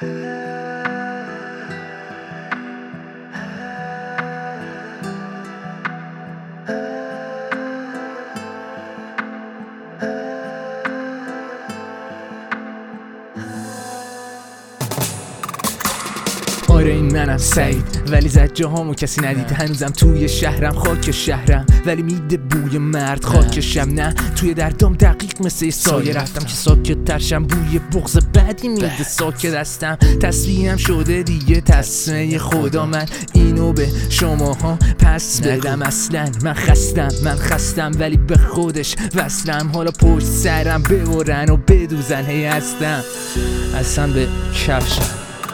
آره این منم سعید، ولی زد جاهامو کسی ندید. هنوزم توی شهرم، خاک شهرم، ولی میده بوی مرد خاکشم. نه توی دردام دقیق مثل سایه رفتم که ساکت ترشم. بوی بغض بدی میده ساکت هستم. تصویرم شده دیگه تصمیه خدا. من اینو به شماها پس بدم. اصلا من خستم ولی به خودش وصلم. حالا پشت سرم ببرن و بدوزن هی هستم اصلا به کفشم.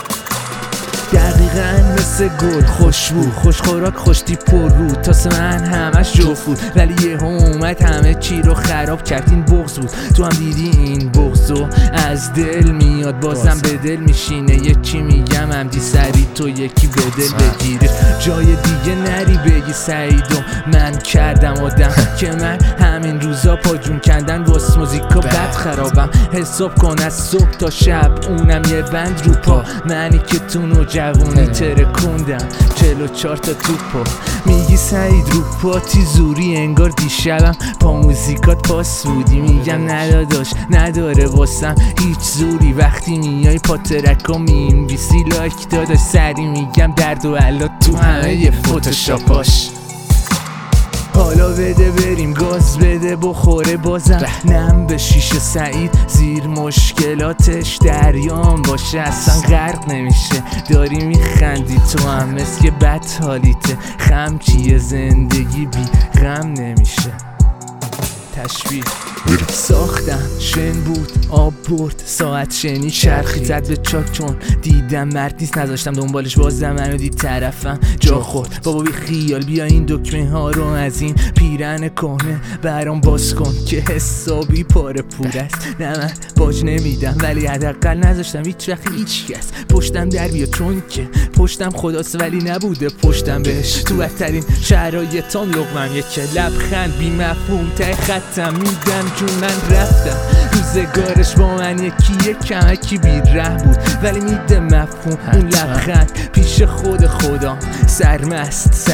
دقیقاً مثل گل خوشبو، خوش خوراک، خوش تیپ و رو. تاسه من همش جفت بود ولی یه اومد همه چی رو خراب کرد. این بغض بود، تو هم دیدی این بغضو از دل میاد. بازم به دل میشینه یه چی میگم همدی سری تو یکی به دل بگیری. جای دیگه نری بگی سعیدو من کردم آدم که من همین روزا پا جون کندن واس موزیکا بد خرابم. حساب کن از صبح تا شب اونم یه بند رو پا. منی که تو جوونی ترکوندم 44 تا توپا. میگی سعید رو پاتی زوری انگار دیشبم پا موزیکات پاس بودی. میگم نداداش نداره واسم هیچ زوری. وقتی میای پا ترکا می‌نویسی لایک داداش سری میگم درد و علا تو همه یه فوتوشاپاش. حالا بده بریم گاز بده بخوره بازم نم به شیشه سعید زیر مشکلاتش دریام باشه اصلا غرق نمیشه. داری میخندی تو هم مثل که بد حالیته. خم چیه زندگی بی غم نمیشه. تشبیه ساختم شن بود آب برد ساعت شنی چرخی زد به چاک چون دیدم مرد نیست نذاشتم دنبالش. بازم منو دید طرفم جا خورد. بابا بی خیال بیا این دکمه ها رو از این پیرن کهنه برام باز کن که حسابی پاره پور است. نه من باج نمیدم ولی حداقل نذاشتم هیچ وقت هیچ کس پشتم در بیا چون که پشتم خداست ولی نبوده پشتم بهش. تو بدترین شرایطام لقمم یک لبخند بی مفهوم ته خطم میدم چون من رفتم. روزگارش با من یکی کمکی بیره بود ولی میده مفهوم اون لبخند پیش خود خدا. سرمست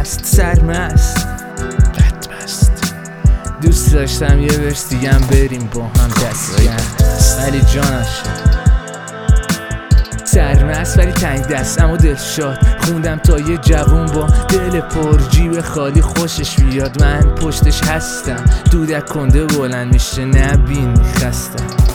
دوست داشتم یه ورس دیگم بریم با هم دست ولی جانش سرمست ولی تنگ دست اما دل شاد. خوندم تا یه جوون با دل پر جیب خالی خوشش بیاد. من پشتش هستم دودک کنده بلند میشه نبین خستم.